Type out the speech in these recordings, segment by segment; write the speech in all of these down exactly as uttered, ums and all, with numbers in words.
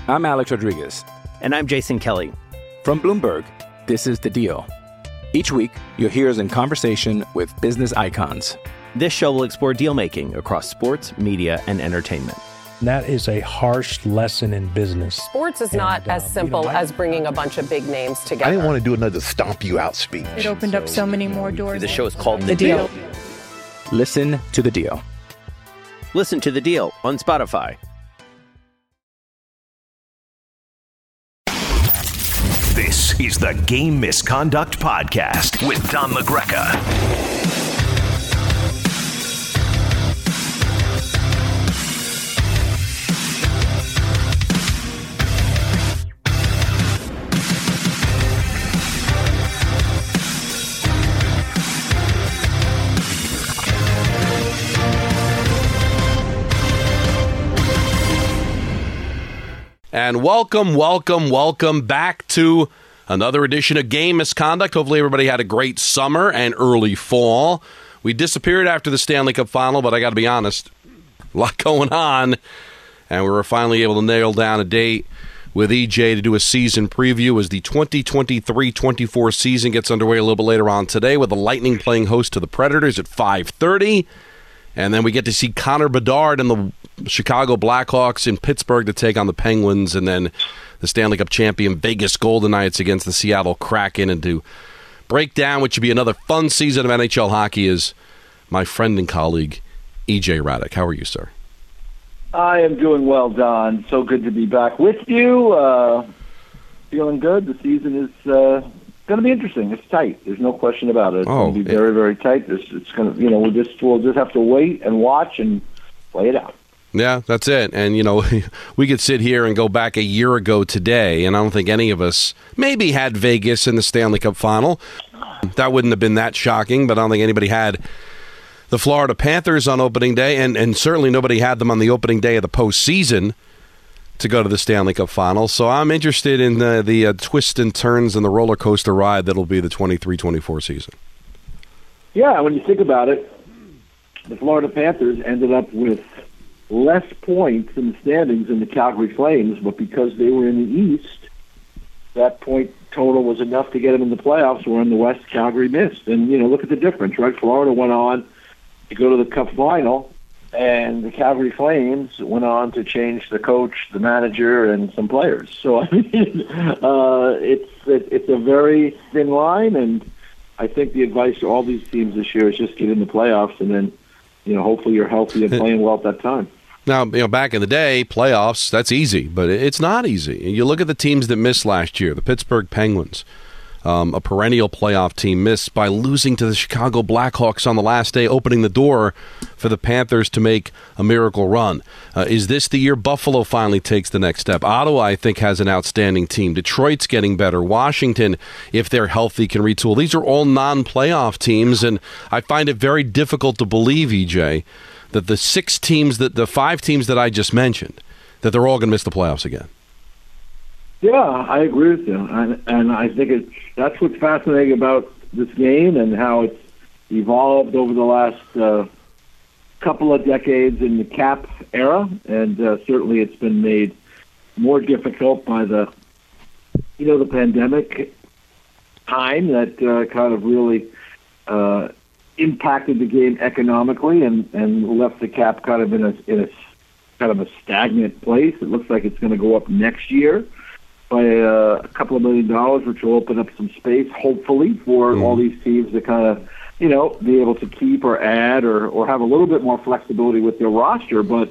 I'm Alex Rodriguez. And I'm Jason Kelly. From Bloomberg, this is The Deal. Each week, you'll hear us in conversation with business icons. This show will explore deal-making across sports, media, and entertainment. That is a harsh lesson in business. Sports is not and, as uh, simple you know, I, as bringing a bunch of big names together. I didn't want to do another stomp you out speech. It opened so, up so many more doors. The show is called The, the deal. deal. Listen to The Deal. Listen to The Deal on Spotify. This is the Game Misconduct Podcast with Don LaGreca. And welcome, welcome, welcome back to another edition of Game Misconduct. Hopefully everybody had a great summer and early fall. We disappeared after the Stanley Cup final, but I got to be honest, a lot going on. And we were finally able to nail down a date with E J to do a season preview as the twenty twenty-three twenty-four season gets underway a little bit later on today with the Lightning playing host to the Predators at five thirty. And then we get to see Connor Bedard and the Chicago Blackhawks in Pittsburgh to take on the Penguins, and then the Stanley Cup champion Vegas Golden Knights against the Seattle Kraken. And to break down what should be another fun season of N H L hockey is my friend and colleague, E J Hradek. How are you, sir? I am doing well, Don. So good to be back with you. Uh, feeling good. The season is uh, going to be interesting. It's tight. There's no question about it. It's oh, going to be it, very, very tight. It's, it's going to, you know, we'll just we'll just have to wait and watch and play it out. Yeah, that's it. And, you know, we could sit here and go back a year ago today, and I don't think any of us maybe had Vegas in the Stanley Cup final. That wouldn't have been that shocking, but I don't think anybody had the Florida Panthers on opening day, and, and certainly nobody had them on the opening day of the postseason to go to the Stanley Cup final. So I'm interested in the, the uh, twists and turns and the roller coaster ride that'll be the twenty-three twenty-four season. Yeah, when you think about it, the Florida Panthers ended up with less points in the standings than the Calgary Flames, but because they were in the East, that point total was enough to get them in the playoffs, where in the West, Calgary missed. And, you know, look at the difference, right? Florida went on to go to the Cup final, and the Calgary Flames went on to change the coach, the manager, and some players. So, I mean, uh, it's, it, it's a very thin line, and I think the advice to all these teams this year is just get in the playoffs, and then, you know, hopefully you're healthy and playing well at that time. Now, you know, back in the day, playoffs, that's easy, but it's not easy. You look at the teams that missed last year, the Pittsburgh Penguins, um, a perennial playoff team, missed by losing to the Chicago Blackhawks on the last day, opening the door for the Panthers to make a miracle run. Uh, is this the year Buffalo finally takes the next step? Ottawa, I think, has an outstanding team. Detroit's getting better. Washington, if they're healthy, can retool. These are all non-playoff teams, and I find it very difficult to believe, E J, that the six teams, that the five teams that I just mentioned, that they're all going to miss the playoffs again. Yeah, I agree with you, and, and I think it's that's what's fascinating about this game and how it's evolved over the last uh, couple of decades in the cap era, and uh, certainly it's been made more difficult by the, you know, the pandemic time that uh, kind of really uh, impacted the game economically and, and left the cap kind of in a in a kind of a stagnant place. It looks like it's going to go up next year by uh, a couple of million dollars, which will open up some space, hopefully, for mm. all these teams to kind of, you know, be able to keep or add or, or have a little bit more flexibility with their roster. But,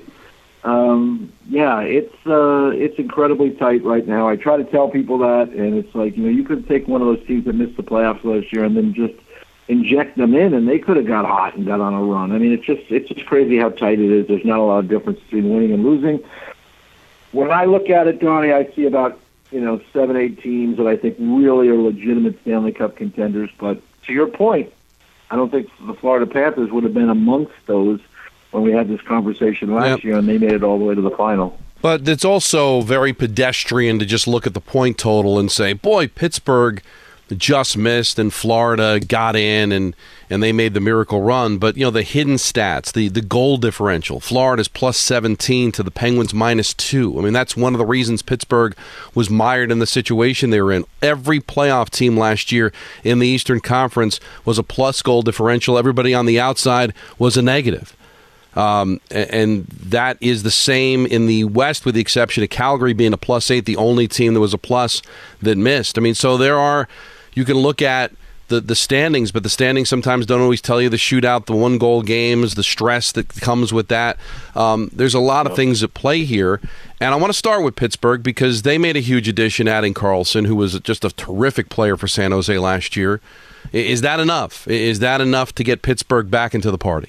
um, yeah, it's uh, it's incredibly tight right now. I try to tell people that, and it's like, you know, you could take one of those teams that missed the playoffs last year and then just inject them in, and they could have got hot and got on a run. I mean, it's just it's just crazy how tight it is. There's not a lot of difference between winning and losing. When I look at it, Donnie, I see about, you know, seven, eight teams that I think really are legitimate Stanley Cup contenders. But to your point, I don't think the Florida Panthers would have been amongst those when we had this conversation last yep. year, and they made it all the way to the final. But it's also very pedestrian to just look at the point total and say, boy, Pittsburgh just missed and Florida got in and, and they made the miracle run. But, you know, the hidden stats, the, the goal differential, Florida's plus seventeen to the Penguins minus two. I mean, that's one of the reasons Pittsburgh was mired in the situation they were in. Every playoff team last year in the Eastern Conference was a plus goal differential. Everybody on the outside was a negative. Um, and that is the same in the West, with the exception of Calgary being a plus eight, the only team that was a plus that missed. I mean, so there are, you can look at the, the standings, but the standings sometimes don't always tell you the shootout, the one-goal games, the stress that comes with that. Um, there's a lot of things at play here. And I want to start with Pittsburgh because they made a huge addition adding Karlsson, who was just a terrific player for San Jose last year. Is that enough? Is that enough to get Pittsburgh back into the party?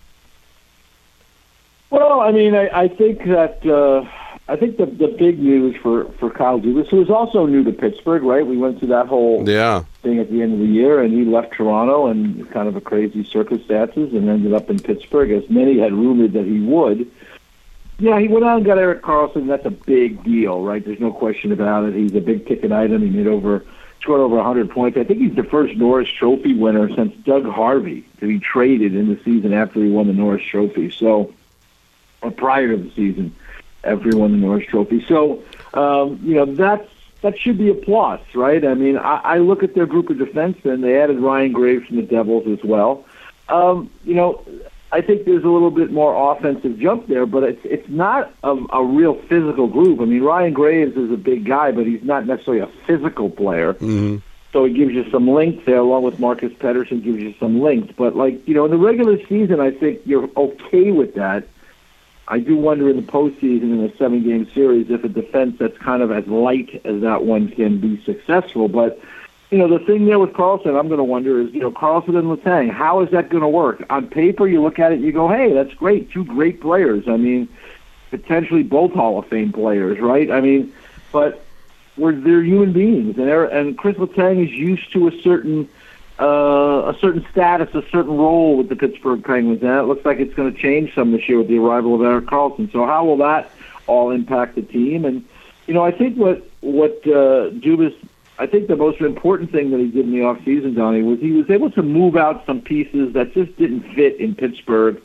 Well, I mean, I, I think that uh, I think the the big news for, for Kyle Dubas, who is also new to Pittsburgh, right? We went through that whole yeah. thing at the end of the year, and he left Toronto in kind of a crazy circumstances and ended up in Pittsburgh, as many had rumored that he would. Yeah, he went out and got Erik Karlsson. That's a big deal, right? There's no question about it. He's a big-ticket item. He made over, scored over one hundred points. I think he's the first Norris Trophy winner since Doug Harvey to be traded in the season after he won the Norris Trophy. So, or prior to the season, after he won the Norris Trophy. So, um, you know, that's that should be a plus, right? I mean, I, I look at their group of defensemen. They added Ryan Graves from the Devils as well. Um, you know, I think there's a little bit more offensive jump there, but it's it's not a, a real physical group. I mean, Ryan Graves is a big guy, but he's not necessarily a physical player. Mm-hmm. So it gives you some length there, along with Marcus Pettersson gives you some length. But, like, you know, in the regular season, I think you're okay with that. I do wonder in the postseason, in a seven-game series, if a defense that's kind of as light as that one can be successful. But, you know, the thing there with Karlsson, I'm going to wonder is, you know, Karlsson and Letang, how is that going to work? On paper, you look at it and you go, hey, that's great, two great players. I mean, potentially both Hall of Fame players, right? I mean, but we're, they're human beings, and, and Chris Letang is used to a certain Uh, a certain status, a certain role with the Pittsburgh Penguins, and it looks like it's going to change some this year with the arrival of Erik Karlsson. So how will that all impact the team? And, you know, I think what what uh, Dubas, I think the most important thing that he did in the offseason, Donnie, was he was able to move out some pieces that just didn't fit in Pittsburgh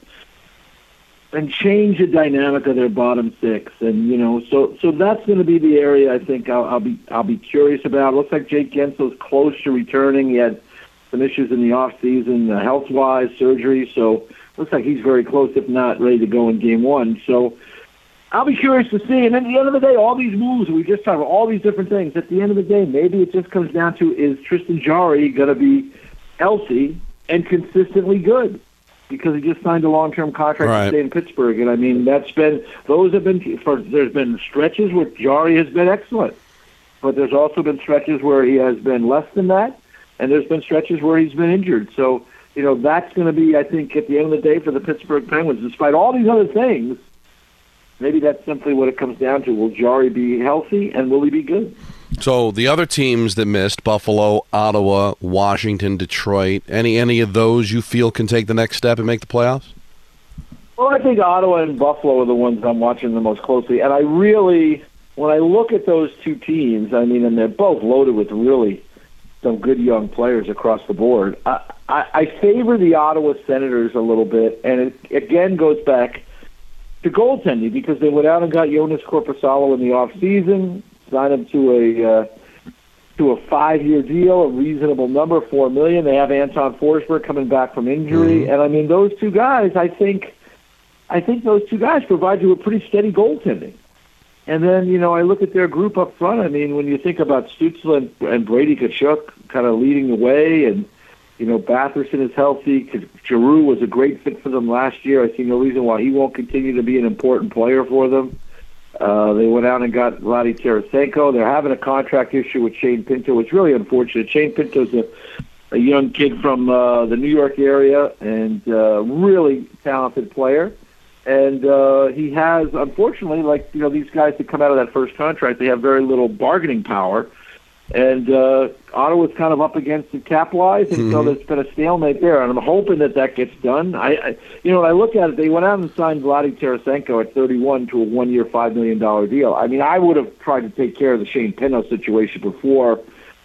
and change the dynamic of their bottom six. And, you know, so so that's going to be the area I think I'll, I'll be I'll be curious about. It looks like Jake Gensel's close to returning. He had some issues in the off season, uh, health-wise, surgery. So looks like he's very close, if not ready to go in game one. So I'll be curious to see. And at the end of the day, all these moves, we just talked about all these different things. At the end of the day, maybe it just comes down to, is Tristan Jarry going to be healthy and consistently good? Because he just signed a long-term contract right. to stay in Pittsburgh. And, I mean, that's been, those have been, for, there's been stretches where Jarry has been excellent. But there's also been stretches where he has been less than that. And there's been stretches where he's been injured. So, you know, that's going to be, I think, at the end of the day for the Pittsburgh Penguins. Despite all these other things, maybe that's simply what it comes down to. Will Jarry be healthy, and will he be good? So the other teams that missed, Buffalo, Ottawa, Washington, Detroit, any any of those you feel can take the next step and make the playoffs? Well, I think Ottawa and Buffalo are the ones I'm watching the most closely. And I really, when I look at those two teams, I mean, and they're both loaded with really some good young players across the board. I, I, I favor the Ottawa Senators a little bit, and it again goes back to goaltending because they went out and got Jonas Korpisalo in the offseason, signed him to a uh, to a five-year deal, a reasonable number, four million dollars. They have Anton Forsberg coming back from injury, mm-hmm. and I mean those two guys. I think, I think those two guys provide you with pretty steady goaltending. And then, you know, I look at their group up front. I mean, when you think about Stützle and, and Brady Tkachuk kind of leading the way, and, you know, Batherson is healthy. Giroux was a great fit for them last year. I see no reason why he won't continue to be an important player for them. Uh, they went out and got Vladdy Tarasenko. They're having a contract issue with Shane Pinto. It's really unfortunate. Shane Pinto's a, a young kid from uh, the New York area and uh, really talented player. And uh, he has, unfortunately, like, you know, these guys that come out of that first contract, they have very little bargaining power. And uh, Ottawa's kind of up against it cap-wise, and mm-hmm. so there's been a stalemate there. And I'm hoping that that gets done. I, I, you know, when I look at it, they went out and signed Vladdy Tarasenko at thirty-one to a one-year, five million dollars deal. I mean, I would have tried to take care of the Shane Pinto situation before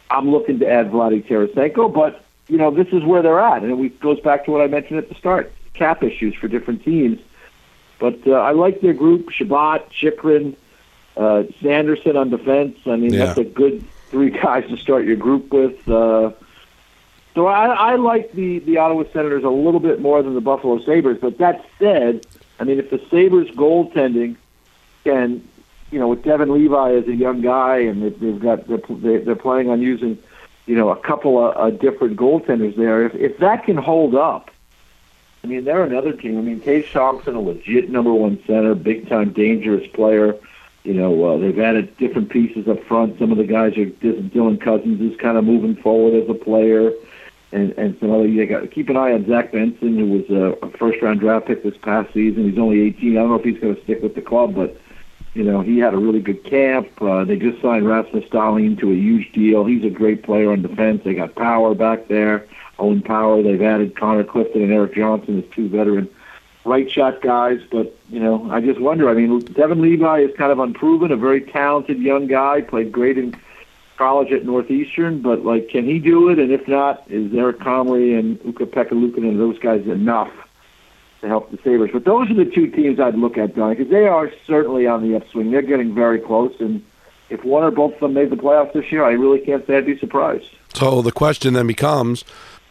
I'm looking to add Vladimir Tarasenko, but, you know, this is where they're at. And it goes back to what I mentioned at the start, cap issues for different teams. But uh, I like their group, Shabbat, Chychrun, uh, Sanderson on defense. I mean, Yeah. that's a good three guys to start your group with. Uh, so I, I like the, the Ottawa Senators a little bit more than the Buffalo Sabres. But that said, I mean, if the Sabres goaltending can, you know, with Devin Levi as a young guy, and they've, they've got they're, they're planning on using, you know, a couple of uh, different goaltenders there. If if that can hold up, I mean, they're another team. I mean, Tage Thompson, a legit number one center, big time dangerous player. You know, uh, they've added different pieces up front. Some of the guys are Dylan Cousins is kind of moving forward as a player, and and some other. You got keep an eye on Zach Benson, who was a, a first round draft pick this past season. He's only eighteen. I don't know if he's going to stick with the club, but you know, he had a really good camp. Uh, they just signed Rasmus Dahlin to a huge deal. He's a great player on defense. They got Power back there, Owen Power. They've added Connor Clifton and Eric Johnson as two veteran right shot guys. But, you know, I just wonder. I mean, Devin Levi is kind of unproven, a very talented young guy, played great in college at Northeastern. But, like, can he do it? And if not, is Eric Comrie and Ukko-Pekka Luukkonen and those guys enough to help the Sabres? But those are the two teams I'd look at, Don, because they are certainly on the upswing. They're getting very close, and if one or both of them made the playoffs this year, I really can't say I'd be surprised. So the question then becomes,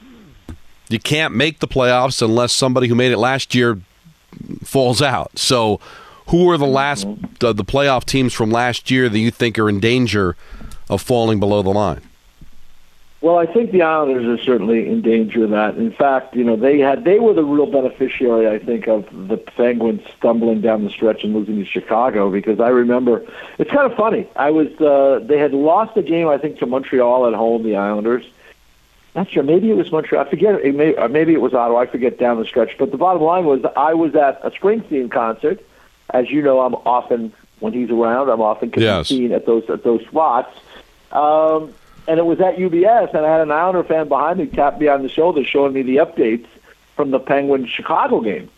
you can't make the playoffs unless somebody who made it last year falls out. So who are the last Mm-hmm. uh, the playoff teams from last year that you think are in danger of falling below the line? Well, I think the Islanders are certainly in danger of that. In fact, you know, they had they were the real beneficiary, I think, of the Penguins stumbling down the stretch and losing to Chicago, because I remember it's kind of funny. I was uh, they had lost a game, I think, to Montreal at home, the Islanders. Not sure, maybe it was Montreal. I forget. It may, or maybe it was Ottawa. I forget down the stretch. But the bottom line was, I was at a Springsteen concert. As you know, I'm often when he's around, I'm often Yes. seen at those at those spots. Um, And it was at U B S, and I had an Islander fan behind me tap me on the shoulder showing me the updates from the Penguins-Chicago game.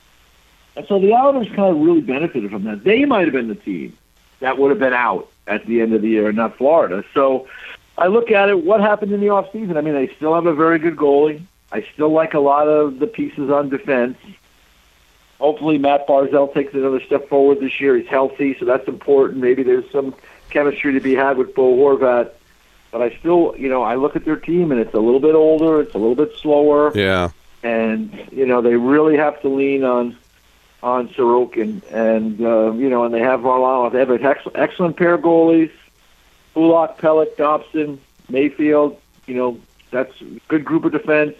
And so the Islanders kind of really benefited from that. They might have been the team that would have been out at the end of the year, and not Florida. So I look at it, what happened in the offseason? I mean, they still have a very good goalie. I still like a lot of the pieces on defense. Hopefully Matt Barzal takes another step forward this year. He's healthy, so that's important. Maybe there's some chemistry to be had with Bo Horvat. But I still, you know, I look at their team, and it's a little bit older, it's a little bit slower. Yeah. And, you know, they really have to lean on on Sorokin. And, uh, you know, and they have Varlamov. They have an ex- excellent pair of goalies. Kulak, Pelech, Dobson, Mayfield. You know, that's a good group of defense.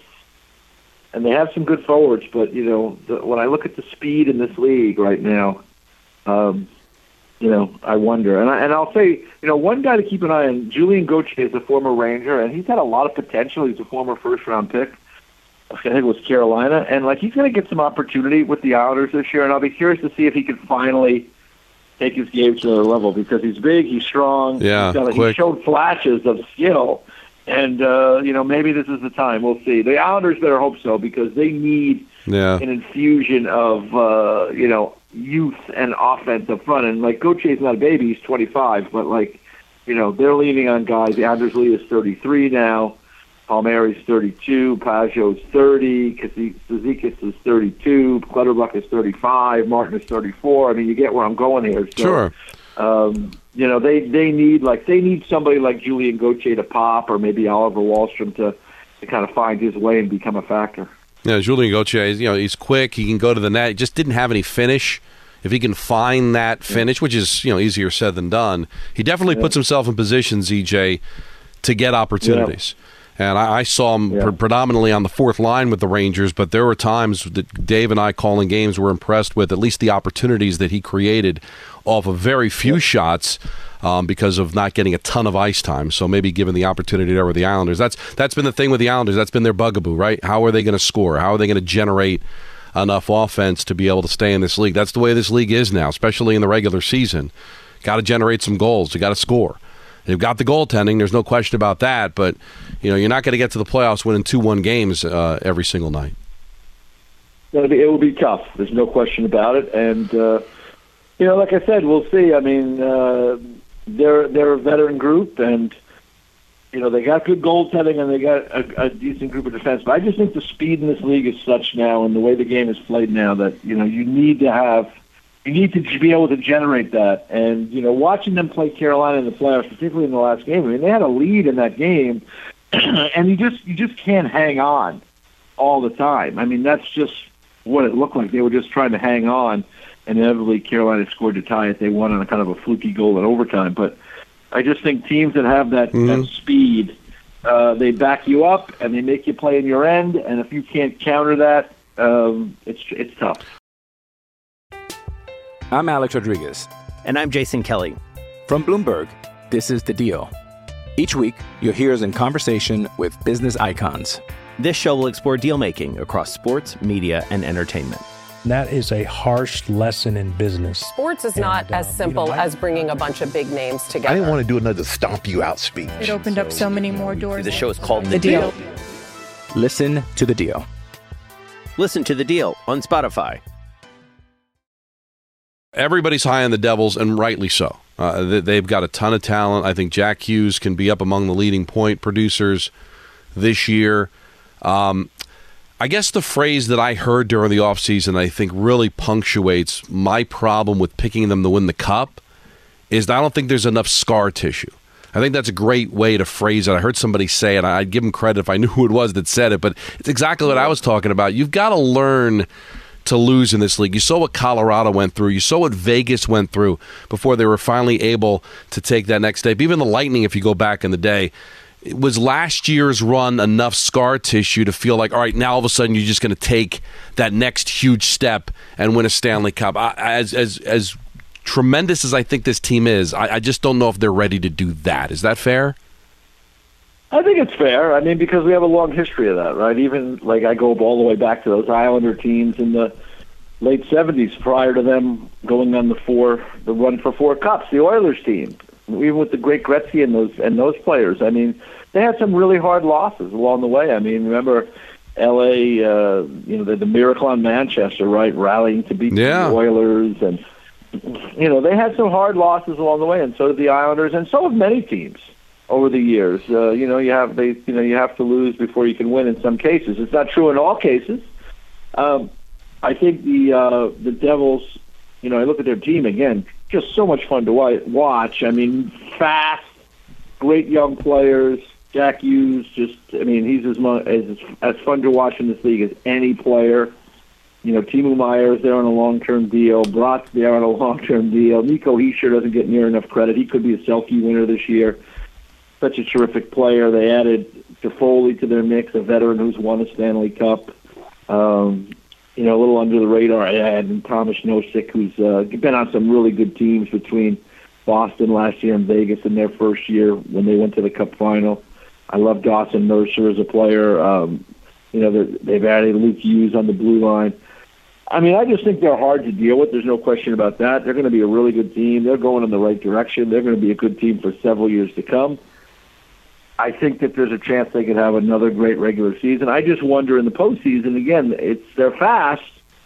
And they have some good forwards. But, you know, the, when I look at the speed in this league right now, um, you know, I wonder. And, I, and I'll say, you know, one guy to keep an eye on, Julian Gauthier is a former Ranger, and he's had a lot of potential. He's a former first-round pick. I think it was Carolina. And, like, he's going to get some opportunity with the Islanders this year, and I'll be curious to see if he can finally take his game to another level, because he's big, he's strong. Yeah, he's done, quick. He showed flashes of skill. And, uh, you know, maybe this is the time. We'll see. The Islanders better hope so, because they need Yeah. an infusion of, uh, you know, youth and offense up front. And, like, Gauthier's not a baby. He's twenty-five. But, like, you know, they're leaning on guys. Anders Lee is thirty-three now. Palmieri's thirty-two. Pajot's thirty. Cizikas is thirty-two. Clutterbuck is thirty-five. Martin is thirty-four. I mean, you get where I'm going here. So, Sure. Um, you know, they, they need, like, they need somebody like Julian Gauthier to pop, or maybe Oliver Wahlstrom to, to kind of find his way and become a factor. Yeah, Julian Gauthier, you know, he's quick. He can go to the net. He just didn't have any finish. If he can find that finish, which is, you know, easier said than done, he definitely Yeah. puts himself in positions, E J, to get opportunities. And I, I saw him Yeah. pre- predominantly on the fourth line with the Rangers, but there were times that Dave and I calling games were impressed with at least the opportunities that he created off of very few shots. Um, because of not getting a ton of ice time, so maybe given the opportunity there with the Islanders. That's that's been the thing with the Islanders. That's been their bugaboo, right? How are they going to score? How are they going to generate enough offense to be able to stay in this league? That's the way this league is now, especially in the regular season. Got to generate some goals. You got to score. They've got the goaltending. There's no question about that. But you know, you're not going to get to the playoffs winning two one games uh, every single night. It'll be, it will be tough. There's no question about it. And uh, you know, like I said, we'll see. I mean. Uh, They're they're a veteran group, and you know, they got good goaltending and they got a, a decent group of defense. But I just think the speed in this league is such now, and the way the game is played now, that you know you need to have, you need to be able to generate that. And you know, watching them play Carolina in the playoffs, particularly in the last game, I mean, they had a lead in that game, and you just you just can't hang on all the time. I mean, that's just what it looked like. They were just trying to hang on, and inevitably Carolina scored to tie it. They won on a kind of a fluky goal in overtime, but. I just think teams that have that, mm-hmm. that speed, uh, they back you up and they make you play in your end. And if you can't counter that, um, it's it's tough. I'm Alex Rodriguez. And I'm Jason Kelly. From Bloomberg, this is The Deal. Each week, you'll hear us in conversation with business icons. This show will explore deal-making across sports, media, and entertainment. That is a harsh lesson in business. Sports is not And, as um, simple you know, I- as bringing a bunch of big names together. I didn't want to do another stomp you out speech. It opened up so many more doors. The show is called The, The deal. Deal. Listen to The Deal. Listen to The Deal on Spotify. Everybody's high on the Devils, and rightly so. Uh, they- they've got a ton of talent. I think Jack Hughes can be up among the leading point producers this year. Um, I guess the phrase that I heard during the offseason I think really punctuates my problem with picking them to win the Cup is that I don't think there's enough scar tissue. I think that's a great way to phrase it. I heard somebody say it. I'd give them credit if I knew who it was that said it, but it's exactly what I was talking about. You've got to learn to lose in this league. You saw what Colorado went through. You saw what Vegas went through before they were finally able to take that next step. Even the Lightning, if you go back in the day, was last year's run enough scar tissue to feel like, all right, now all of a sudden you're just going to take that next huge step and win a Stanley Cup? I, as as as tremendous as I think this team is, I, I just don't know if they're ready to do that. Is that fair? I think it's fair. I mean, because we have a long history of that, right? Even, like, I go all the way back to those Islander teams in the late seventies prior to them going on the four, the run for four cups, the Oilers team. Even with the great Gretzky and those and those players, I mean, they had some really hard losses along the way. I mean, remember L A, uh, you know, the, the miracle on Manchester, right, rallying to beat Yeah. the Oilers, and you know, they had some hard losses along the way, and so did the Islanders, and so have many teams over the years. Uh, you know, you have they, you know, you have to lose before you can win in some cases. It's not true in all cases. Um, I think the uh, the Devils, you know, I look at their team again. Just so much fun to watch. I mean, fast, great young players. Jack Hughes, just, I mean, he's as much, as as fun to watch in this league as any player. You know, Timo Meier's there on a long-term deal. Brock's there on a long-term deal. Nico Hischier doesn't get near enough credit. He could be a Selke winner this year. Such a terrific player. They added Toffoli to their mix, a veteran who's won a Stanley Cup. Um, You know, a little under the radar, I had Thomas Nosek, who's uh, been on some really good teams between Boston last year and Vegas in their first year when they went to the Cup final. I love Dawson Mercer as a player. Um, you know, they've added Luke Hughes on the blue line. I mean, I just think they're hard to deal with. There's no question about that. They're going to be a really good team. They're going in the right direction. They're going to be a good team for several years to come. I think that there's a chance they could have another great regular season. I just wonder in the postseason, again, it's they're fast,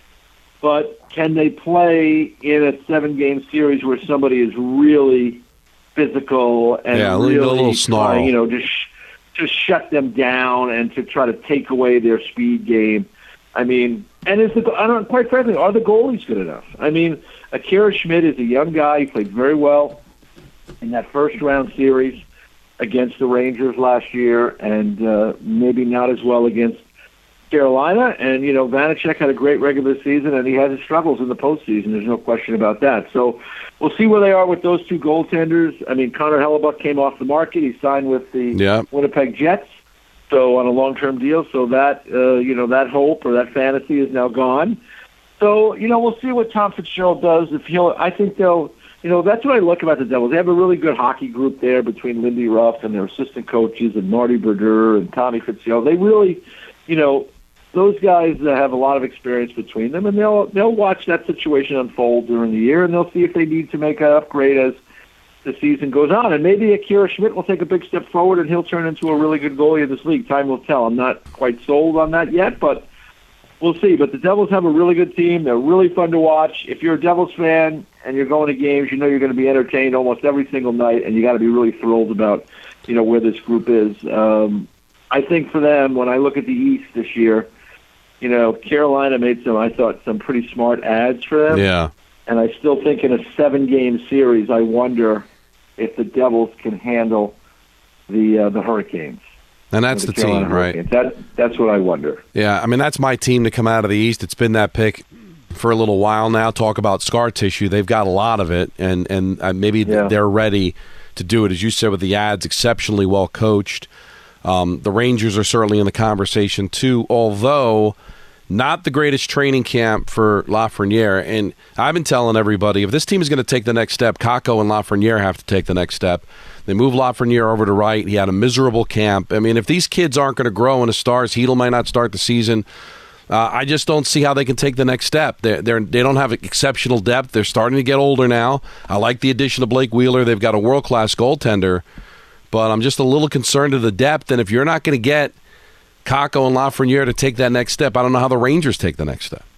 but can they play in a seven-game series where somebody is really physical and Yeah, a really little- a little snarl. trying, you know, just to shut them down and to try to take away their speed game? I mean, and is the I don't quite frankly, are the goalies good enough? I mean, Akira Schmidt is a young guy. He played very well in that first-round series against the Rangers last year, and uh, maybe not as well against Carolina. And, you know, Vanacek had a great regular season, and he had his struggles in the postseason. There's no question about that. So we'll see where they are with those two goaltenders. I mean, Connor Hellebuck came off the market. He signed with the Yeah. Winnipeg Jets, so on a long-term deal. So that, uh, you know, that hope or that fantasy is now gone. So, you know, we'll see what Tom Fitzgerald does. If he'll, I think they'll, you know, that's what I look about the Devils. They have a really good hockey group there between Lindy Ruff and their assistant coaches and Marty Brodeur and Tommy Fitzgerald. They really, you know, those guys that have a lot of experience between them, and they'll they'll watch that situation unfold during the year, and they'll see if they need to make an upgrade as the season goes on. And maybe Akira Schmidt will take a big step forward, and he'll turn into a really good goalie in this league. Time will tell. I'm not quite sold on that yet, but we'll see. But the Devils have a really good team. They're really fun to watch. If you're a Devils fan and you're going to games, you know you're going to be entertained almost every single night, and you got to be really thrilled about, you know, where this group is. Um, I think for them, when I look at the East this year, you know, Carolina made some, I thought, some pretty smart ads for them. Yeah. And I still think in a seven-game series, I wonder if the Devils can handle the uh, the Hurricanes. And that's the, the team, right? That, that's what I wonder. Yeah, I mean, that's my team to come out of the East. It's been that pick for a little while now. Talk about scar tissue. They've got a lot of it, and, and uh, maybe yeah. they're ready to do it. As you said, with the ads, exceptionally well coached. Um, the Rangers are certainly in the conversation, too, although not the greatest training camp for Lafreniere. And I've been telling everybody, if this team is going to take the next step, Kakko and Lafreniere have to take the next step. They move Lafreniere over to right. He had a miserable camp. I mean, if these kids aren't going to grow into stars, Hedl might not start the season. Uh, I just don't see how they can take the next step. They're, they're, they don't have exceptional depth. They're starting to get older now. I like the addition of Blake Wheeler. They've got a world-class goaltender. But I'm just a little concerned of the depth. And if you're not going to get Kakko and Lafreniere to take that next step, I don't know how the Rangers take the next step.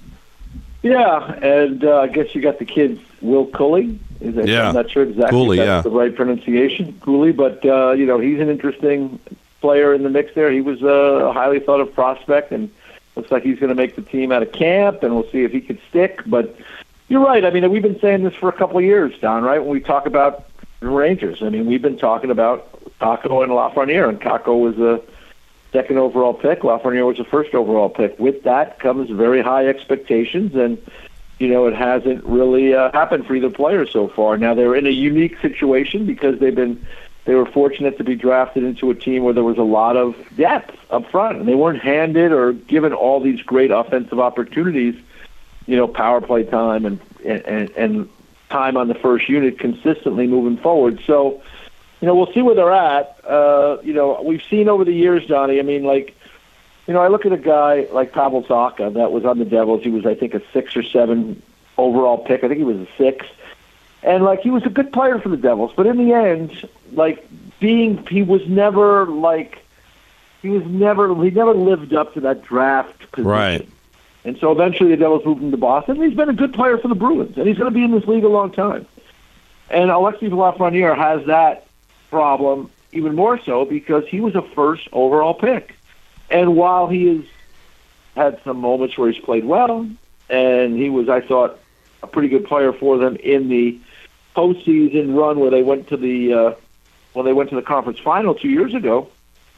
Yeah, and uh, I guess you got the kid, Will Cooley. Is that, yeah. I'm not sure exactly Cooley, if that's yeah. the right pronunciation, Cooley. But, uh, you know, he's an interesting player in the mix there. He was a highly thought-of prospect, and looks like he's going to make the team out of camp, and we'll see if he could stick. But you're right. I mean, we've been saying this for a couple of years, Don, right, when we talk about the Rangers. I mean, we've been talking about Kakko and Lafreniere, and Kakko was a second overall pick. Lafreniere was a first overall pick. With that comes very high expectations, and, you know, it hasn't really uh, happened for either player so far. Now, they're in a unique situation because they've been they were fortunate to be drafted into a team where there was a lot of depth up front, and they weren't handed or given all these great offensive opportunities, you know, power play time and and, and time on the first unit consistently moving forward. So, you know, we'll see where they're at. Uh, you know, we've seen over the years, Donnie, I mean, like, you know, I look at a guy like Pavel Zacha that was on the Devils. He was, I think, a six or seven overall pick. I think he was a six. And, like, he was a good player for the Devils. But in the end, like, being, he was never, like, he was never, he never lived up to that draft position. Right. And so eventually the Devils moved him to Boston. He's been a good player for the Bruins, and he's going to be in this league a long time. And Alexis Lafreniere has that problem even more so because he was a first overall pick. And while he has had some moments where he's played well, and he was, I thought, a pretty good player for them in the postseason run where they went to the uh, when they went to the conference final two years ago,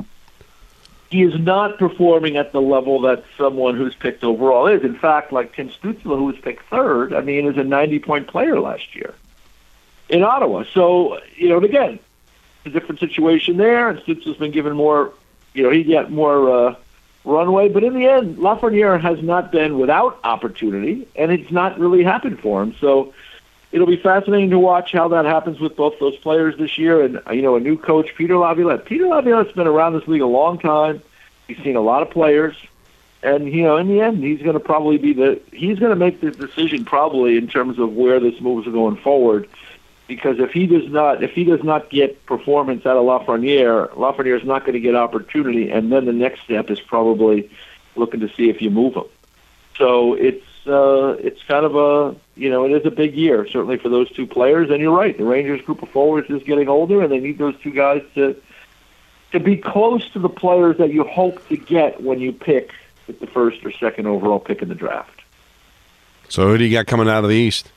he is not performing at the level that someone who's picked overall is. In fact, like Tim Stützle, who was picked third, I mean, is a ninety-point player last year in Ottawa. So, you know, and again, a different situation there, and Stützle's been given more, you know, he got more uh, runway. But in the end, Lafreniere has not been without opportunity, and it's not really happened for him. So it'll be fascinating to watch how that happens with both those players this year. And, you know, a new coach, Peter Laviolette. Peter Laviolette's been around this league a long time. He's seen a lot of players. And, you know, in the end, he's going to probably be the – he's going to make the decision probably in terms of where this moves are going forward. Because if he does not if he does not get performance out of Lafreniere, Lafreniere is not going to get opportunity, and then the next step is probably looking to see if you move him. So it's uh, it's kind of a you know it is a big year certainly for those two players. And you're right, the Rangers group of forwards is getting older, and they need those two guys to to be close to the players that you hope to get when you pick with the first or second overall pick in the draft. So who do you got coming out of the East?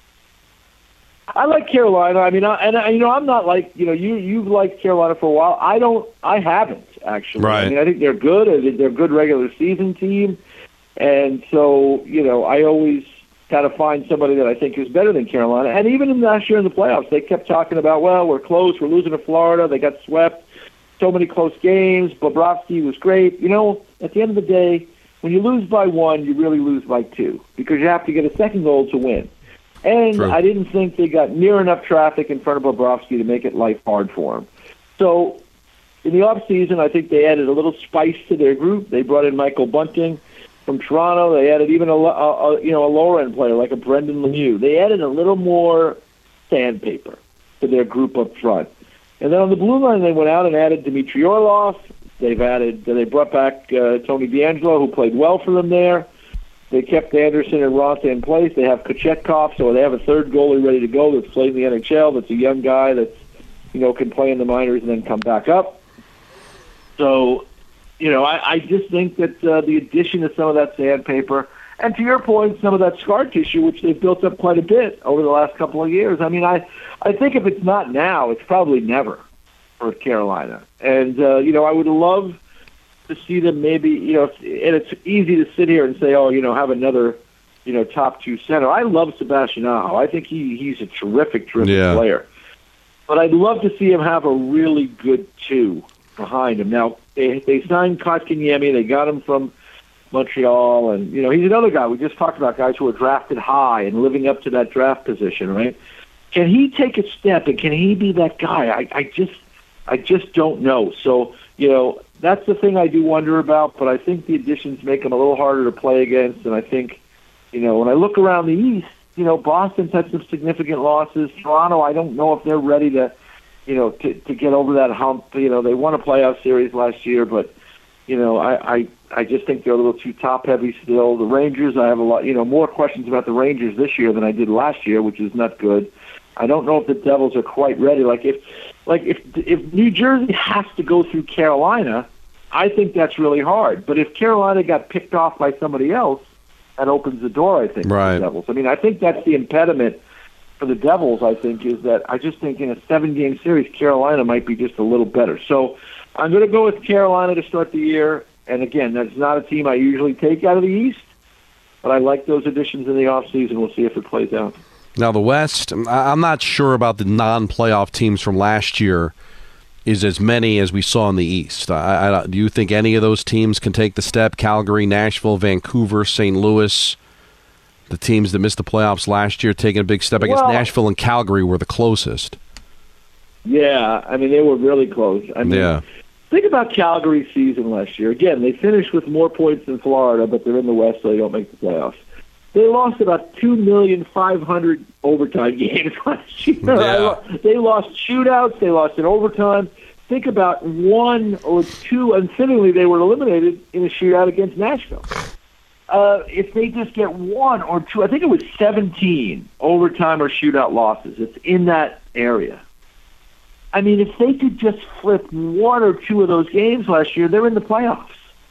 I like Carolina. I mean, I, and I, you know, I'm not like you know you you've liked Carolina for a while. I don't. I haven't actually. Right. I mean, I think they're good. I think they're a good regular season team, and so you know, I always kind of find somebody that I think is better than Carolina. And even in last year in the playoffs, they kept talking about, well, we're close. We're losing to Florida. They got swept. So many close games. Bobrovsky was great. You know, at the end of the day, when you lose by one, you really lose by two because you have to get a second goal to win. And True. I didn't think they got near enough traffic in front of Bobrovsky to make it life hard for him. So in the offseason, I think they added a little spice to their group. They brought in Michael Bunting from Toronto. They added even a, a, a you know a lower-end player like a Brendan Lemieux. They added a little more sandpaper to their group up front. And then on the blue line, they went out and added Dmitry Orlov. They've added, they brought back uh, Tony DeAngelo, who played well for them there. They kept Anderson and Ross in place. They have Kochetkov, so they have a third goalie ready to go that's played in the N H L, that's a young guy that's, you know, can play in the minors and then come back up. So, you know, I, I just think that uh, the addition of some of that sandpaper, and to your point, some of that scar tissue, which they've built up quite a bit over the last couple of years. I mean, I, I think if it's not now, it's probably never for Carolina. And, uh, you know, I would love to see them maybe, you know, and it's easy to sit here and say, oh, you know, have another, you know, top two center. I love Sebastian Aho. I think he, he's a terrific, terrific yeah. player. But I'd love to see him have a really good two behind him. Now, they, they signed Kotkaniemi. They got him from Montreal. And, you know, he's another guy. We just talked about guys who are drafted high and living up to that draft position, right? Can he take a step, and can he be that guy? I, I just I just don't know. So, you know, that's the thing I do wonder about, but I think the additions make them a little harder to play against. And I think, you know, when I look around the East, you know, Boston's had some significant losses. Toronto, I don't know if they're ready to, you know, to, to get over that hump. You know, they won a playoff series last year, but, you know, I, I, I just think they're a little too top-heavy still. The Rangers, I have a lot, you know, more questions about the Rangers this year than I did last year, which is not good. I don't know if the Devils are quite ready. Like if, like if if New Jersey has to go through Carolina, I think that's really hard. But if Carolina got picked off by somebody else, that opens the door, I think, right. for the Devils. I mean, I think that's the impediment for the Devils, I think, is that I just think in a seven-game series, Carolina might be just a little better. So I'm going to go with Carolina to start the year. And, again, that's not a team I usually take out of the East, but I like those additions in the offseason. We'll see if it plays out. Now, the West, I'm not sure about the non-playoff teams from last year is as many as we saw in the East. I, I, do you think any of those teams can take the step? Calgary, Nashville, Vancouver, Saint Louis, the teams that missed the playoffs last year taking a big step. I guess well, Nashville and Calgary were the closest. Yeah, I mean, they were really close. I mean, yeah. Think about Calgary's season last year. Again, they finished with more points than Florida, but they're in the West, so they don't make the playoffs. They lost about two million five hundred overtime games last year. Yeah. They lost shootouts. They lost in overtime. Think about one or two, and fittingly, they were eliminated in a shootout against Nashville. Uh, if they just get one or two, I think it was seventeen overtime or shootout losses. It's in that area. I mean, if they could just flip one or two of those games last year, they're in the playoffs.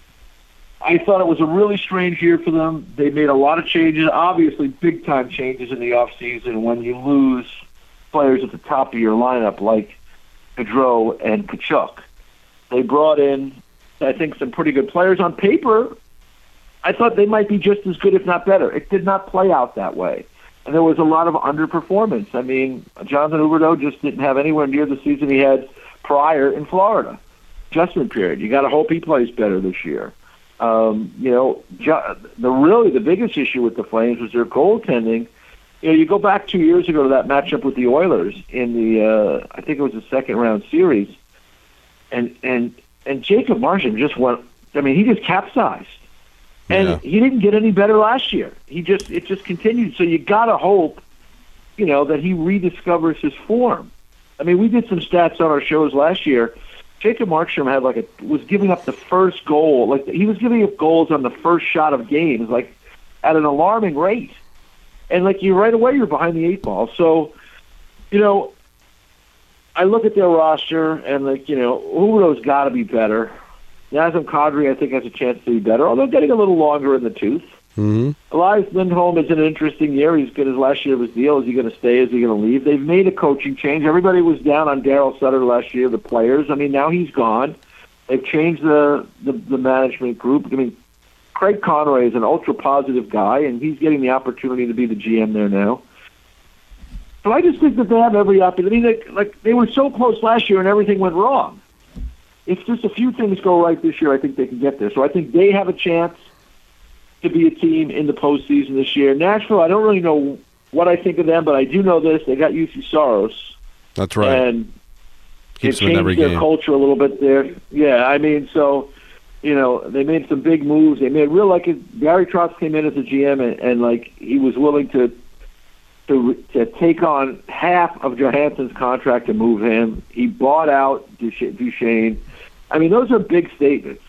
I thought it was a really strange year for them. They made a lot of changes, obviously big-time changes in the offseason when you lose players at the top of your lineup like Gaudreau and Tkachuk. They brought in, I think, some pretty good players. On paper, I thought they might be just as good, if not better. It did not play out that way. And there was a lot of underperformance. I mean, Jonathan Huberdeau just didn't have anywhere near the season he had prior in Florida. Adjustment period. You got to hope he plays better this year. Um, you know, the really the biggest issue with the Flames was their goaltending. You know, you go back two years ago to that matchup with the Oilers in the, uh, I think it was the second round series, and and and Jacob Markstrom just went. I mean, he just capsized, and yeah. he didn't get any better last year. He just it just continued. So you gotta hope, you know, that he rediscovers his form. I mean, we did some stats on our shows last year. Jacob Markstrom had like a was giving up the first goal, like he was giving up goals on the first shot of games, like at an alarming rate, and like you right away you're behind the eight ball. So, you know, I look at their roster and like you know, Huberdeau's got to be better. Nazem Kadri, I think, has a chance to be better, although getting a little longer in the tooth. Mm-hmm. Elias Lindholm is in an interesting year. He's good as last year of his deal. Is he going to stay? Is he going to leave? They've made a coaching change. Everybody was down on Daryl Sutter last year, the players. I mean, now he's gone. They've changed the, the, the management group. I mean, Craig Conroy is an ultra-positive guy, and he's getting the opportunity to be the G M there now. So I just think that they have every opportunity. I mean, they, like, they were so close last year, and everything went wrong. If just a few things go right this year, I think they can get there. So I think they have a chance to be a team in the postseason this year. Nashville, I don't really know what I think of them, but I do know this. They got U C Saros. That's right. And Keeps they them in changed every their game. culture a little bit there. Yeah, I mean, so, you know, they made some big moves. They made real, like, Gary Trotz came in as a G M, and, and like, he was willing to, to to take on half of Johansson's contract to move him. He bought out Duchesne. I mean, those are big statements.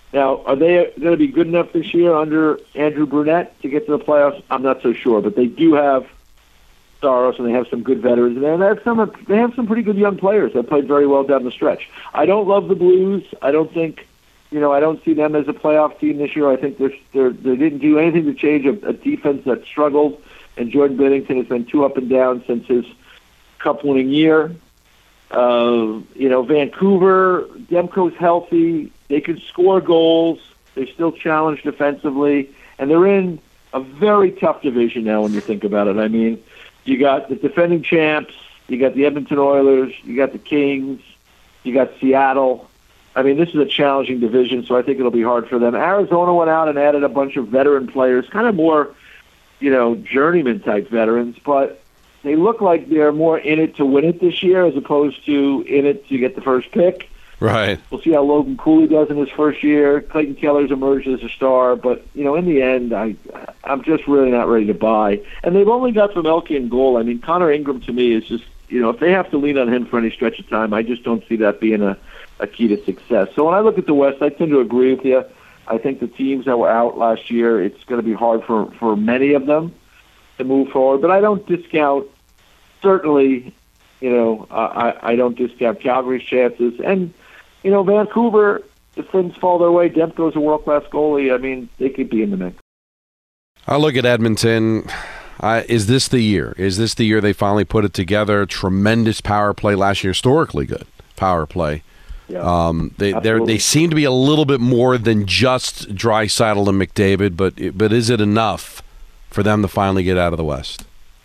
Now, are they going to be good enough this year under Andrew Brunette to get to the playoffs? I'm not so sure, but they do have Saros, and they have some good veterans, and they have some. They have some pretty good young players that played very well down the stretch. I don't love the Blues. I don't think, you know, I don't see them as a playoff team this year. I think they're, they're they didn't do anything to change a, a defense that struggled, and Jordan Binnington has been too up and down since his Cup-winning year. Uh, you know, Vancouver, Demko's healthy. They can score goals. They're still challenged defensively, and they're in a very tough division now when you think about it. I mean, you got the defending champs, you got the Edmonton Oilers, you got the Kings, you got Seattle. I mean, this is a challenging division, so I think it'll be hard for them. Arizona went out and added a bunch of veteran players, kind of more, you know, journeyman-type veterans, but they look like they're more in it to win it this year as opposed to in it to get the first pick. Right. We'll see how Logan Cooley does in his first year. Clayton Keller's emerged as a star, but, you know, in the end, I, I'm just really not ready to buy. And they've only got Pavelski in goal. I mean, Connor Ingram, to me, is just, you know, if they have to lean on him for any stretch of time, I just don't see that being a, a key to success. So when I look at the West, I tend to agree with you. I think the teams that were out last year, it's going to be hard for, for many of them to move forward. But I don't discount, certainly, you know, I, I don't discount Calgary's chances. And, you know, Vancouver, if things fall their way, Demko's a world-class goalie. I mean, they could be in the mix. I look at Edmonton. Uh, is this the year? Is this the year they finally put it together? Tremendous power play last year, historically good power play. Yeah, um, they they seem to be a little bit more than just Draisaitl and McDavid, but but is it enough for them to finally get out of the West?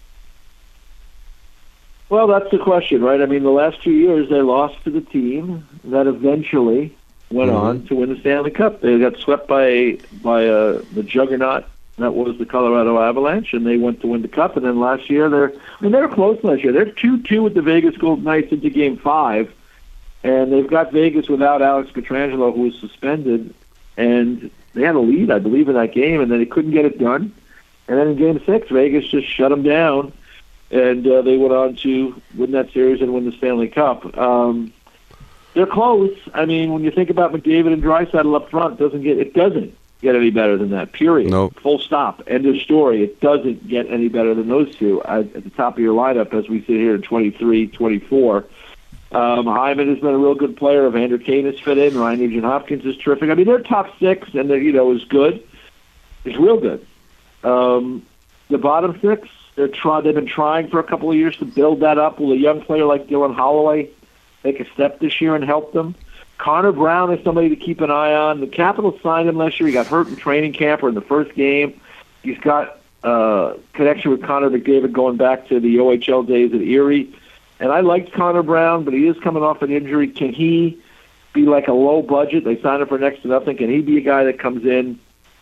Well, that's the question, right? I mean, the last two years they lost to the team that eventually went mm-hmm. on to win the Stanley Cup. They got swept by by uh, the juggernaut that was the Colorado Avalanche, and they went to win the Cup. And then last year, they're I mean, they were close last year. They're two two with the Vegas Golden Knights into Game Five, and they've got Vegas without Alex Pietrangelo, who was suspended, and they had a lead, I believe, in that game, and then they couldn't get it done. And then in Game Six, Vegas just shut them down. And uh, they went on to win that series and win the Stanley Cup. Um, they're close. I mean, when you think about McDavid and Draisaitl up front, it doesn't get it doesn't get any better than that. Period. Nope. Full stop. End of story. It doesn't get any better than those two at, at the top of your lineup as we sit here at twenty-three twenty-four. Um, Hyman has been a real good player. Evander Kane has fit in. Ryan Nugent-Hopkins is terrific. I mean, they're top six, and they're, you know, is good. It's real good. Um, the bottom six. They're try, they've been trying for a couple of years to build that up. Will a young player like Dylan Holloway take a step this year and help them? Connor Brown is somebody to keep an eye on. The Capitals signed him last year. He got hurt in training camp or in the first game. He's got uh, connection with Connor McDavid going back to the O H L days at Erie. And I liked Connor Brown, but he is coming off an injury. Can he be like a low budget? They signed him for next to nothing. Can he be a guy that comes in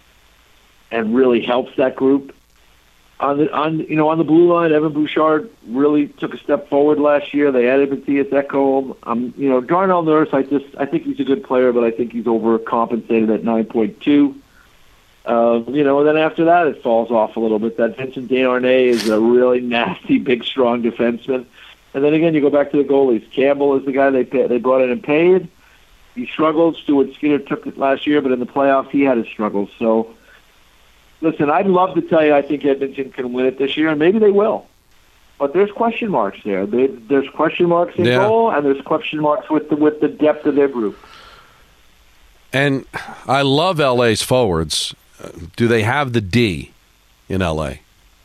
and really helps that group? On the on you know on the blue line, Evan Bouchard really took a step forward last year. They added Matthias Ekholm. Um, you know Darnell Nurse, I just I think he's a good player, but I think he's overcompensated at nine point two. Uh, you know, and then after that, it falls off a little bit. That Vincent Desharnais is a really nasty, big, strong defenseman. And then again, you go back to the goalies. Campbell is the guy they pay, they brought in and paid. He struggled. Stuart Skinner took it last year, but in the playoffs, he had his struggles. So. Listen, I'd love to tell you I think Edmonton can win it this year, and maybe they will. But there's question marks there. They, there's question marks in yeah. goal, and there's question marks with the, with the depth of their group. And I love L A's forwards. Do they have the D in L A?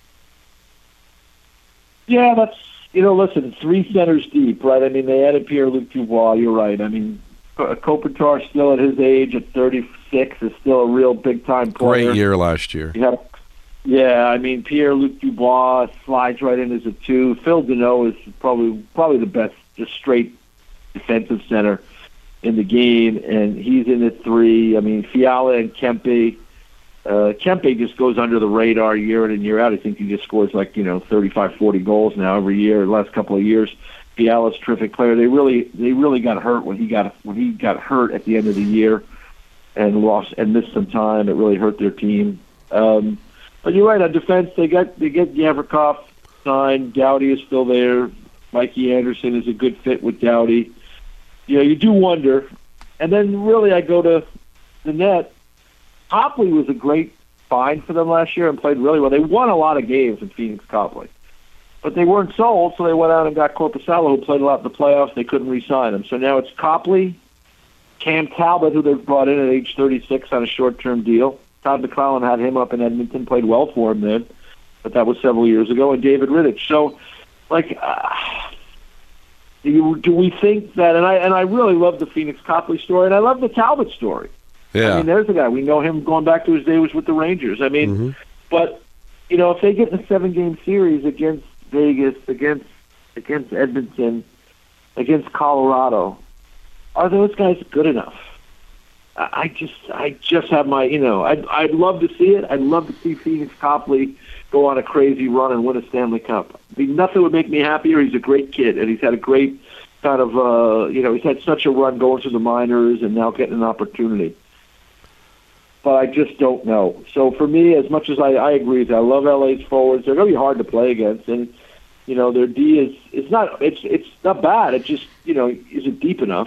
Yeah, that's, you know, listen, three centers deep, right? I mean, they added Pierre-Luc Dubois, you're right. I mean, Kopitar still at his age at thirty-six is still a real big-time player. Great year last year. Yeah, yeah I mean, Pierre-Luc Dubois slides right in as a two. Phil Deneau is probably probably the best just straight defensive center in the game, and he's in at three. I mean, Fiala and Kempe. Uh, Kempe just goes under the radar year in and year out. I think he just scores like, you know, thirty-five, forty goals now every year, the last couple of years. Fiala's a terrific player. They really, they really got hurt when he got when he got hurt at the end of the year, and lost and missed some time. It really hurt their team. Um, but you're right on defense. They got they get Gavrikov signed. Doughty is still there. Mikey Anderson is a good fit with Doughty. You know, you do wonder. And then really, I go to the net, Copley was a great find for them last year and played really well. They won a lot of games in Phoenix Copley. But they weren't sold, so they went out and got Korpisalo, who played a lot in the playoffs. They couldn't re-sign him. So now it's Copley, Cam Talbot, who they've brought in at age thirty-six on a short-term deal. Todd McClellan had him up in Edmonton, played well for him then, but that was several years ago, and David Rittich. So, like, uh, do, you, do we think that, and I and I really love the Phoenix Copley story, and I love the Talbot story. Yeah. I mean, there's a guy. We know him going back to his days with the Rangers. I mean, mm-hmm. but, you know, if they get in a seven-game series against Vegas, against against Edmonton, against Colorado, are those guys good enough? I just, I just have my, you know, I'd, I'd love to see it. I'd love to see Phoenix Copley go on a crazy run and win a Stanley Cup. I mean, nothing would make me happier. He's a great kid, and he's had a great kind of, uh, you know, he's had such a run going through the minors and now getting an opportunity. But I just don't know. So for me, as much as I, I agree with you, I love L A's forwards. They're going to be hard to play against, and you know, their D is it's not it's it's not bad. It just, you know, is it deep enough?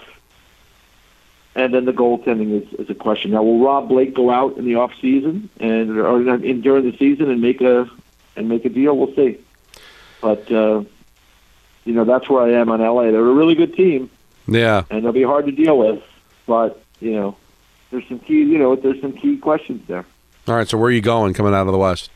And then the goaltending is, is a question. Now, will Rob Blake go out in the off season and or in, during the season and make a and make a deal? We'll see. But uh, you know, that's where I am on L A. They're a really good team. Yeah, and they'll be hard to deal with. But you know, there's some key. You know, there's some key questions there. All right. So where are you going coming out of the West?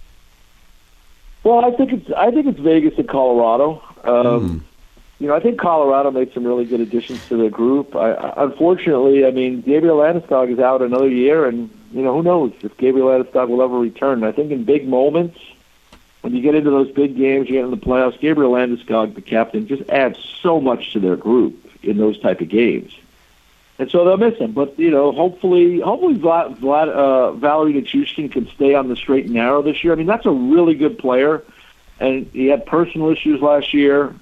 Well, I think it's I think it's Vegas and Colorado. Um, mm. You know, I think Colorado made some really good additions to their group. I, I, unfortunately, I mean, Gabriel Landeskog is out another year, and you know, who knows if Gabriel Landeskog will ever return. I think in big moments, when you get into those big games, you get in the playoffs, Gabriel Landeskog, the captain, just adds so much to their group in those type of games. And so they'll miss him. But, you know, hopefully hopefully Vlad, Vlad, uh, Valerie Nichushkin can stay on the straight and narrow this year. I mean, that's a really good player. And he had personal issues last year.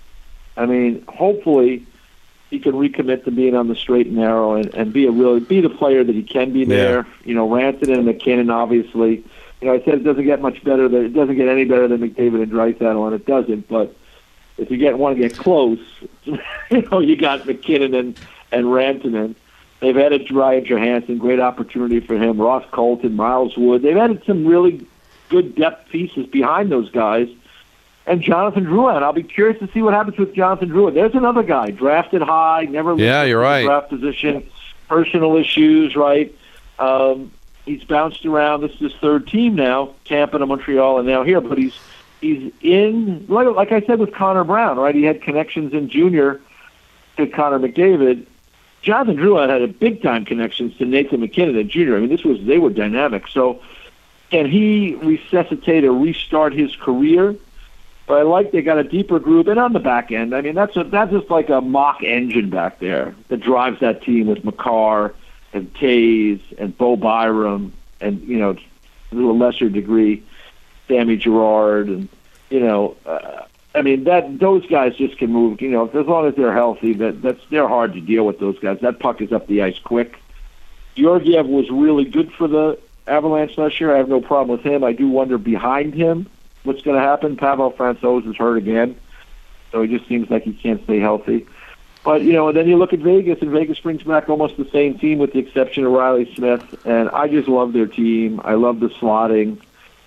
I mean, hopefully he can recommit to being on the straight and narrow and, and be a really be the player that he can be there. Yeah. You know, Rantanen and McKinnon, obviously. You know, I said it doesn't get much better. Than, it doesn't get any better than McDavid and Draisaitl, and it doesn't. But if you get want to get close, you know, you got McKinnon and and Rantanen. They've added Ryan Johansson, great opportunity for him. Ross Colton, Miles Wood. They've added some really good depth pieces behind those guys. And Jonathan Drouin. I'll be curious to see what happens with Jonathan Drouin. There's another guy, drafted high, never yeah, you're right. draft position, personal issues, right? Um, he's bounced around. This is his third team now, Tampa to Montreal and now here. But he's he's in, like, like I said with Connor Brown, right? He had connections in junior to Connor McDavid. Jonathan Drouin had a big-time connections to Nathan McKinnon in junior. I mean, this was they were dynamic. So can he resuscitate or restart his career? But I like they got a deeper group, and on the back end, I mean, that's a, that's just like a mock engine back there that drives that team with Makar and Taves and Bo Byram and, you know, to a lesser degree, Sammy Girard and, you know, uh, I mean, that those guys just can move. You know, as long as they're healthy, that that's they're hard to deal with. Those guys. That puck is up the ice quick. Georgiev was really good for the Avalanche last year. I have no problem with him. I do wonder behind him what's going to happen. Pavel Francouz is hurt again, so he just seems like he can't stay healthy. But, you know, and then you look at Vegas, and Vegas brings back almost the same team with the exception of Riley Smith, and I just love their team. I love the slotting.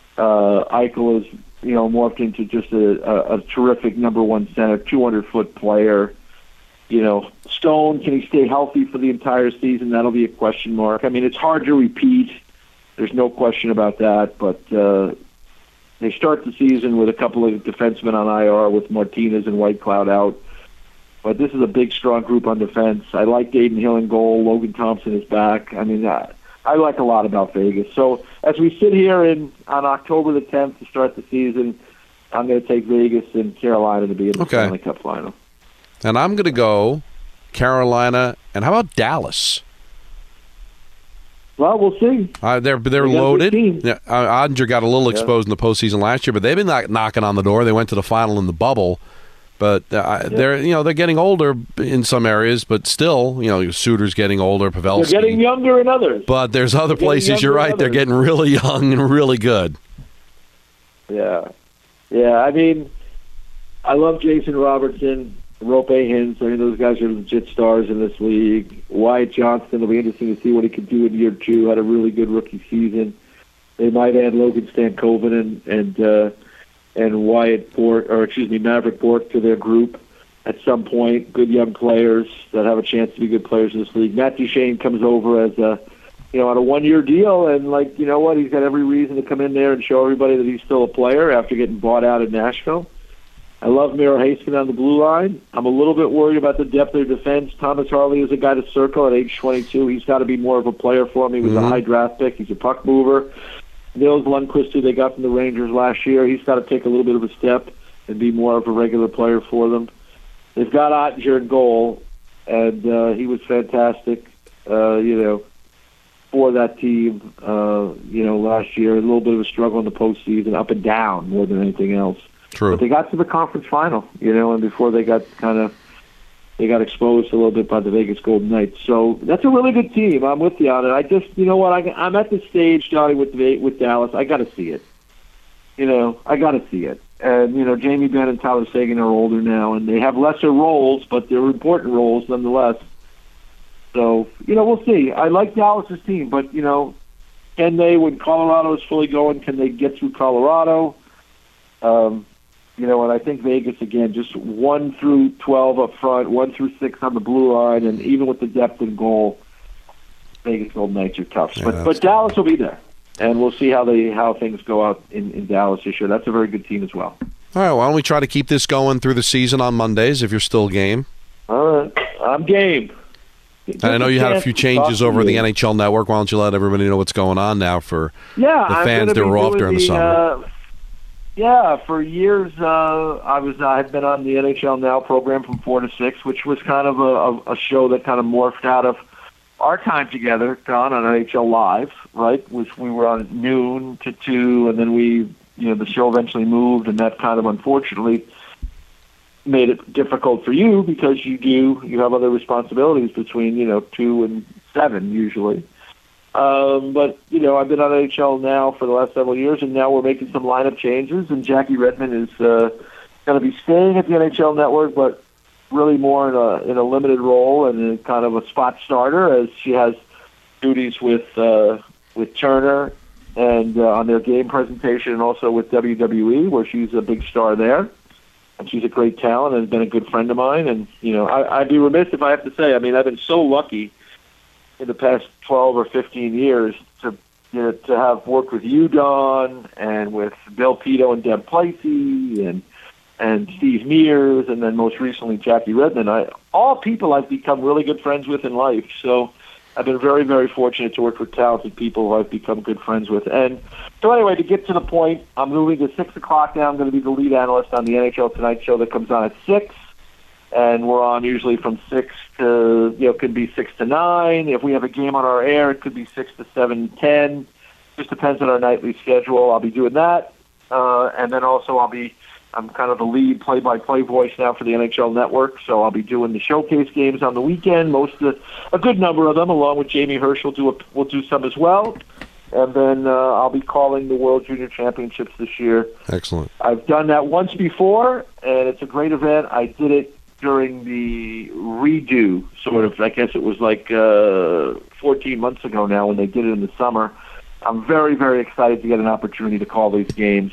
Uh, Eichel is, you know, morphed into just a, a, a terrific number one center, two hundred foot player. You know, Stone, can he stay healthy for the entire season? That'll be a question mark. I mean, it's hard to repeat. There's no question about that, but uh, they start the season with a couple of defensemen on I R with Martinez and Whitecloud out. But this is a big, strong group on defense. I like Aiden Hill in goal. Logan Thompson is back. I mean, I, I like a lot about Vegas. So as we sit here in on October the tenth to start the season, I'm going to take Vegas and Carolina to be in the okay. Stanley Cup final. And I'm going to go Carolina, and how about Dallas? Well, we'll see. Uh, they're they're they loaded. Yeah, uh, Odger got a little yeah. exposed in the postseason last year, but they've been like knocking on the door. They went to the final in the bubble, but uh, yeah. they're you know they're getting older in some areas, but still you know Suter's getting older. Pavelski, they're getting younger in others. But there's other they're places. You're right. They're getting really young and really good. Yeah, yeah. I mean, I love Jason Robertson. Rope Hins, I mean, those guys are legit stars in this league. Wyatt Johnston, it'll be interesting to see what he can do in year two. Had a really good rookie season. They might add Logan Stankoven and and, uh, and Wyatt Bork, or excuse me, Maverick Bork to their group at some point. Good young players that have a chance to be good players in this league. Matt Duchene comes over as a, you know, on a one-year deal, and like, you know what, he's got every reason to come in there and show everybody that he's still a player after getting bought out in Nashville. I love Miro Haskin on the blue line. I'm a little bit worried about the depth of their defense. Thomas Harley is a guy to circle at age twenty-two. He's got to be more of a player for me. He was mm-hmm. a high draft pick. He's a puck mover. Nils Lundqvist, who they got from the Rangers last year, he's got to take a little bit of a step and be more of a regular player for them. They've got Ottinger in goal, and uh, he was fantastic, uh, you know, for that team, uh, you know, last year. A little bit of a struggle in the postseason, up and down more than anything else. True. But they got to the conference final, you know, and before they got kind of they got exposed a little bit by the Vegas Golden Knights. So that's a really good team. I'm with you on it. I just, you know what, I, I'm at the stage, Johnny, with with Dallas. I got to see it. You know, I got to see it. And you know, Jamie Benn and Tyler Seguin are older now, and they have lesser roles, but they're important roles nonetheless. So you know, we'll see. I like Dallas's team, but you know, can they, when Colorado is fully going, can they get through Colorado? Um, You know, and I think Vegas, again, just one through twelve up front, one through six on the blue line, and even with the depth in goal, Vegas Golden Knights are tough. Yeah, but but Dallas will be there, and we'll see how they how things go out in, in Dallas this year. That's a very good team as well. All right, why don't we try to keep this going through the season on Mondays if you're still game? All right, I'm game. And I know you had a few changes over the N H L Network. Why don't you let everybody know what's going on now for yeah, the fans that were off during the, the summer? Uh, Yeah, for years uh, I was I had been on the N H L Now program from four to six, which was kind of a, a show that kind of morphed out of our time together, Don, on N H L Live, right? Which we were on at noon to two, and then we, you know, the show eventually moved, and that kind of unfortunately made it difficult for you because you do you have other responsibilities between you know two and seven usually. Um, but, you know, I've been on N H L Now for the last several years, and now we're making some lineup changes, and Jackie Redmond is uh, going to be staying at the N H L Network, but really more in a in a limited role and in kind of a spot starter, as she has duties with uh, with Turner and uh, on their game presentation, and also with W W E, where she's a big star there. And she's a great talent and has been a good friend of mine. And, you know, I, I'd be remiss if I have to say, I mean, I've been so lucky in the past twelve or fifteen years to you know, to have worked with you, Don, and with Bill Pito and Deb Placey and and Steve Mears, and then most recently Jackie Redmond. I, all people I've become really good friends with in life. So I've been very, very fortunate to work with talented people who I've become good friends with. And so anyway, to get to the point, I'm moving to six o'clock now. I'm going to be the lead analyst on the N H L Tonight show that comes on at six. And we're on usually from six to, you know, it could be six to nine. If we have a game on our air, it could be six to seven, ten. Just depends on our nightly schedule. I'll be doing that. Uh, and then also I'll be, I'm kind of the lead play-by-play voice now for the N H L Network. So I'll be doing the showcase games on the weekend, most of the, a good number of them, along with Jamie Hirsch will do, a, will do some as well. And then uh, I'll be calling the World Junior Championships this year. Excellent. I've done that once before, and it's a great event. I did it during the redo, sort of, I guess it was like uh, fourteen months ago now when they did it in the summer. I'm very, very excited to get an opportunity to call these games,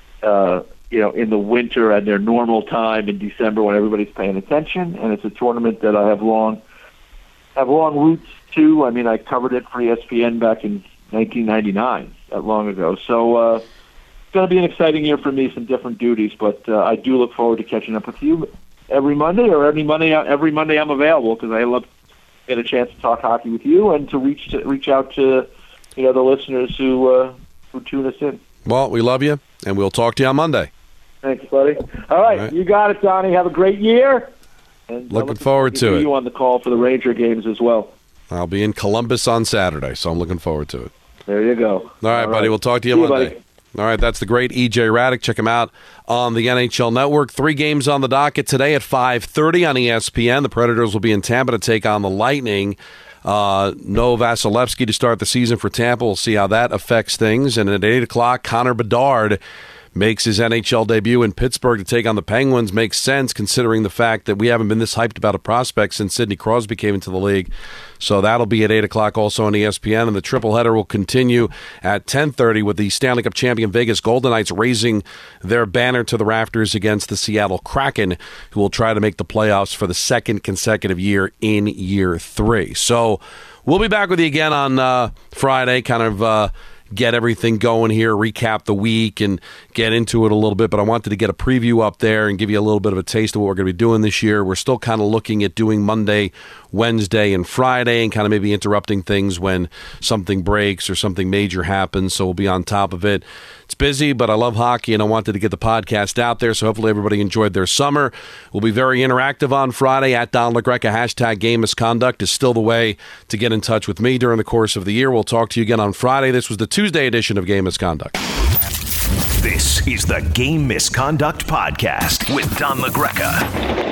uh, you know, in the winter at their normal time in December when everybody's paying attention. And it's a tournament that I have long, have long roots to. I mean, I covered it for E S P N back in nineteen ninety-nine, that long ago. So uh, it's going to be an exciting year for me, some different duties, but uh, I do look forward to catching up with you every Monday, or every Monday, every Monday I'm available, because I love to get a chance to talk hockey with you and to reach to reach out to you know the listeners who uh, who tune us in. Well, we love you, and we'll talk to you on Monday. Thanks, buddy. All right, All right. You got it, Donnie. Have a great year. And looking, looking forward to it. You on the call for the Ranger games as well. I'll be in Columbus on Saturday, so I'm looking forward to it. There you go. All right, All buddy. Right. We'll talk to you See Monday. You, buddy. All right, that's the great E J Raddick. Check him out on the N H L Network. Three games on the docket today at five thirty on E S P N. The Predators will be in Tampa to take on the Lightning. Uh, no Vasilevsky to start the season for Tampa. We'll see how that affects things. And at eight o'clock, Connor Bedard makes his N H L debut in Pittsburgh to take on the Penguins. Makes sense considering the fact that we haven't been this hyped about a prospect since Sidney Crosby came into the league. So that'll be at eight o'clock also on E S P N, and the tripleheader will continue at ten thirty with the Stanley Cup champion Vegas Golden Knights raising their banner to the rafters against the Seattle Kraken, who will try to make the playoffs for the second consecutive year in year three. So we'll be back with you again on uh, Friday, kind of uh, get everything going here, recap the week, and get into it a little bit. But I wanted to get a preview up there and give you a little bit of a taste of what we're going to be doing this year. We're still kind of looking at doing Monday, Wednesday, and Friday, and kind of maybe interrupting things when something breaks or something major happens, so we'll be on top of it. It's busy, but I love hockey, and I wanted to get the podcast out there, so hopefully everybody enjoyed their summer. We'll be very interactive on Friday. At Don LaGreca, hashtag Game Misconduct is still the way to get in touch with me during the course of the year. We'll talk to you again on Friday. This was the Tuesday edition of Game Misconduct. This is the Game Misconduct Podcast with Don LaGreca.